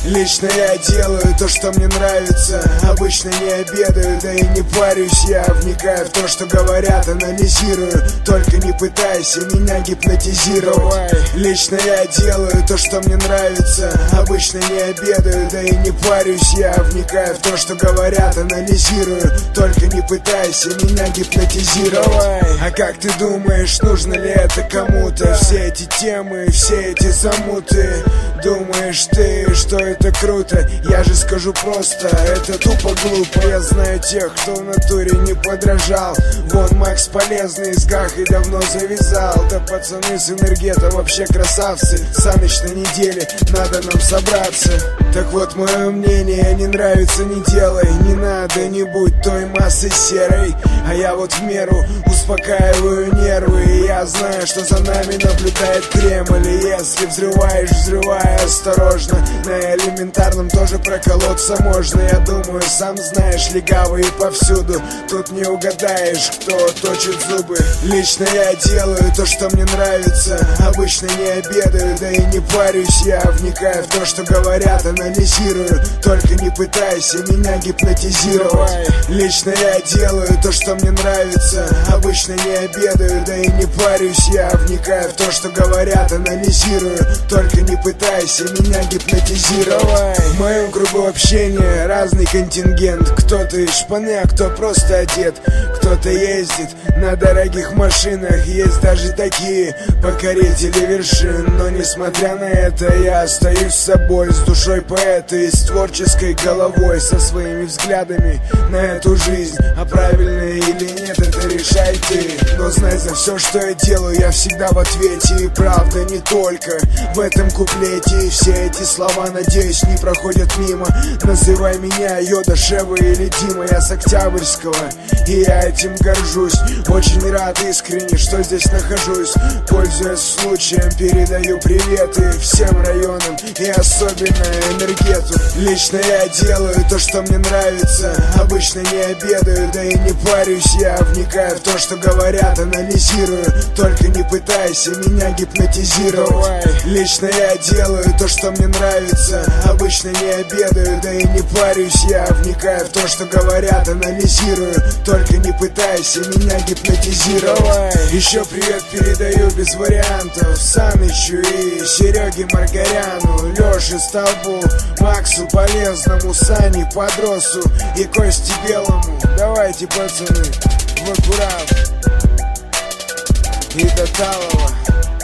Лично я делаю то, что мне нравится. Обычно не обедаю, да и не парюсь. Я вникаю в то, что говорят, анализирую. Только не пытайся меня гипнотизировать. Лично я делаю то, что мне нравится. Обычно не обедаю, да и не парюсь. Я вникаю в то, что говорят, анализирую. Только не пытайся меня гипнотизировать. А как ты думаешь, нужно ли это кому-то? Все эти темы, все эти замуты. Думаешь ты, что это круто? Я же скажу просто, это тупо глупо. Я знаю тех, кто в натуре не подражал. Вон Макс Полезный с Гахой давно завязал. Да пацаны с Энергета вообще красавцы. Саныч на неделе, надо нам собраться. Так вот, мое мнение, не нравится, не делай. Не надо, не будь той массы серой. А я вот в меру успокаиваю нервы. И я знаю, что за нами наблюдает Кремль. И если взрываешь, взрывай осторожно. На элементарном тоже проколоться можно. Я думаю, сам знаешь, легавые повсюду. Тут не угадаешь, кто точит зубы. Лично я делаю то, что мне нравится. Обычно не обедаю, да и не парюсь. Я вникаю в то, что говорят, анализирую. Только не пытайся меня гипнотизировать. Лично я делаю то, что мне нравится. Обычно не обедаю, да и не парюсь. Я вникаю в то, что говорят, анализирую. Только не пытайся меня гипнотизировать. В моем кругу общения разный контингент. Кто-то из шпаны, а кто просто одет. Кто-то ездит на дорогих машинах. Есть даже такие покорители вершин. Но несмотря на это, я остаюсь собой, с душой поэта и с творческой головой, со своими взглядами на эту жизнь. А правильно или нет, это решай ты. Но знай, за все, что я делаю, я всегда в ответе. И правда не только в этом куплете. И все эти слова, надеюсь, не проходят мимо. Называй меня Йода, Шева или Дима. Я с Октябрьского, и я этим горжусь. Очень рад искренне, что здесь нахожусь. Пользуясь случаем, передаю приветы всем районам и особенно Энергету. Лично я делаю то, что мне нравится. Обычно не обедаю, да и не парюсь. Я вникаю в то, что говорят, анализирую. Только не пытайся меня гипнотизировать. Лично я делаю то, что мне нравится. Обычно не обедаю, да и не парюсь. Я вникаю в то, что говорят, анализирую. Только не пытайся меня гипнотизировать. Еще привет передаю без вариантов Санычу и Сереге Маргаряну, Леше Столбу, Максу Полезному, Сане Подросу и Косте Белому. Давайте, пацаны, в аккурат и до талого.